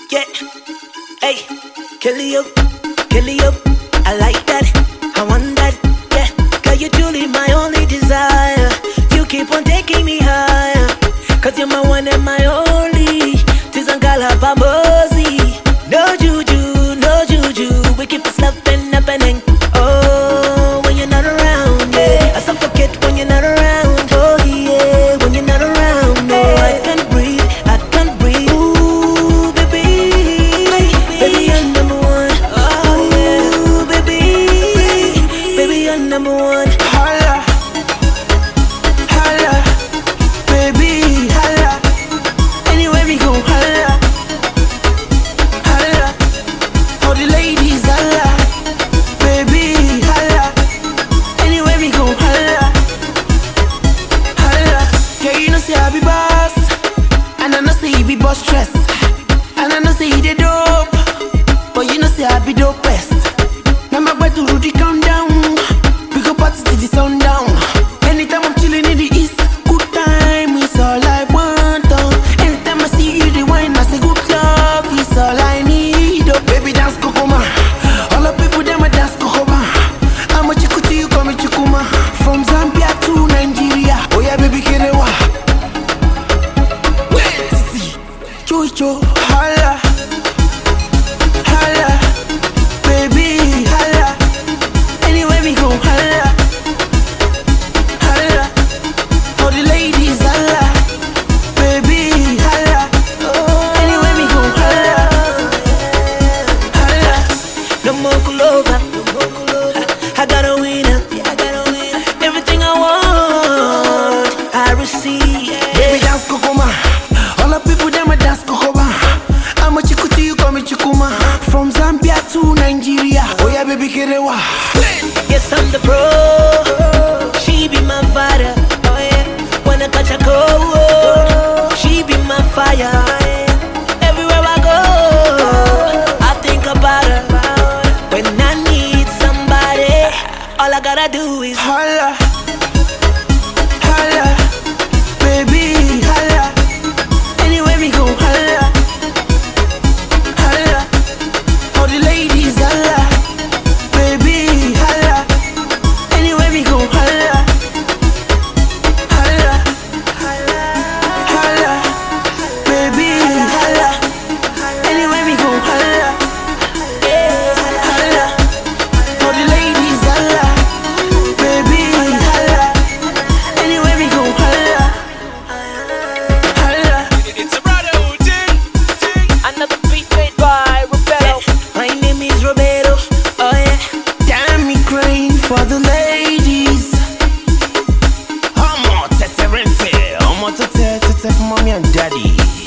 Yeah, hey, kill you, I like that, I want that, yeah. Cause you're truly my only desire. You keep on taking me higher. Cause you're my one and my only. Tizangala Pambozi. No juju, we keep this love happening. Oh, when you're not around, yeah. I suffocate when you're not around. Oh yeah, when you're not around, no. I can't breathe. Ooh, baby, you're number one. Oh yeah, baby, you're number one. Holla, holla, baby, holla. Anywhere we go, holla, holla. All the ladies, holla, baby, holla. Anywhere we go, holla, holla. Yeah, you know say I be boss, and I know say you be boss stress, and I know say you the dope, but you know say I be dope best. Now my boy to Rudy count down. We go party till the sundown. Anytime I'm chilling in the east, good time is all I want. Anytime I see you the wine, I say good love is all I need. Oh, baby dance kokoma. All the people them a dance kokoma. I'm a chikuti, you call me chikuma. From Zambia to Nigeria. Oh yeah, baby kerewa. Wait, see, cho, holla, holla, baby, holla. Anywhere we go, holla, holla. All the ladies, holla, baby, holla. Anywhere we go, holla, holla. No more Kulova. I got a winner. Everything I want, I receive. Baby dance kokoma. All the people them a dance kokoma. I'm a chikuti, you call me chikuma. From Zambia to Nigeria. Oh yeah, baby kerewa. Yes, I'm the pro. She be my fighter. Oh yeah. When I catch a cold, she be my fire. Everywhere I go, I think about her. When I need somebody, all I gotta do is Holla, holla, baby, holla. Anywhere we go, holla, holla. All the ladies, holla, baby, holla. Anywhere we go, holla, holla, holla, baby, holla. Anywhere we go, holla, holla. All the ladies, holla, baby, holla. Anywhere we go, holla, holla. It's a brother thing. another beat made by Roberto. My name is Roberto. Oh yeah. Damn me crying for the ladies. I'm more tete for mommy and daddy.